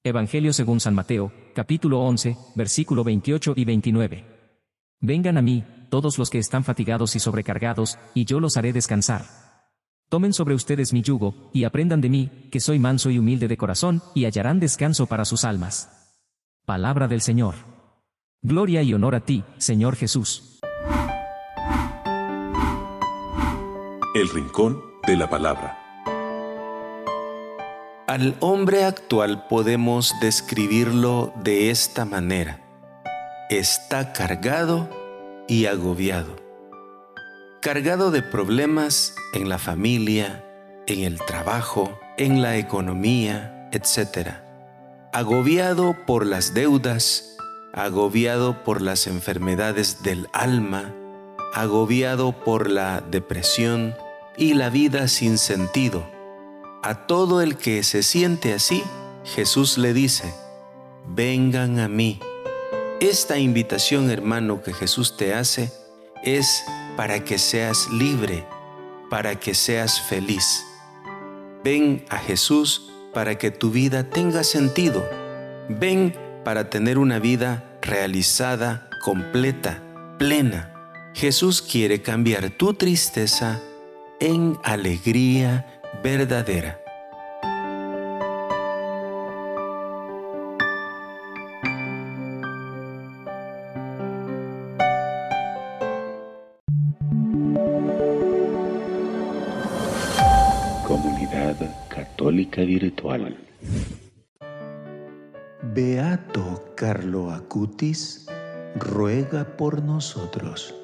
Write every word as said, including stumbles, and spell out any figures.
Evangelio según San Mateo, capítulo once, versículo veintiocho y veintinueve. Vengan a mí, todos los que están fatigados y sobrecargados, y yo los haré descansar. Tomen sobre ustedes mi yugo, y aprendan de mí, que soy manso y humilde de corazón, y hallarán descanso para sus almas. Palabra del Señor. Gloria y honor a ti, Señor Jesús. El rincón de la palabra. Al hombre actual podemos describirlo de esta manera: está cargado y agobiado. Cargado de problemas en la familia, en el trabajo, en la economía, etcétera. Agobiado por las deudas, agobiado por las enfermedades del alma, agobiado por la depresión y la vida sin sentido. A todo el que se siente así, Jesús le dice: vengan a mí. Esta invitación, hermano, que Jesús te hace es para que seas libre, para que seas feliz. Ven a Jesús para que tu vida tenga sentido. Ven para tener una vida realizada, completa, plena. Jesús quiere cambiar tu tristeza en alegría verdadera. Comunidad Católica Virtual. Beato Carlo Acutis ruega por nosotros.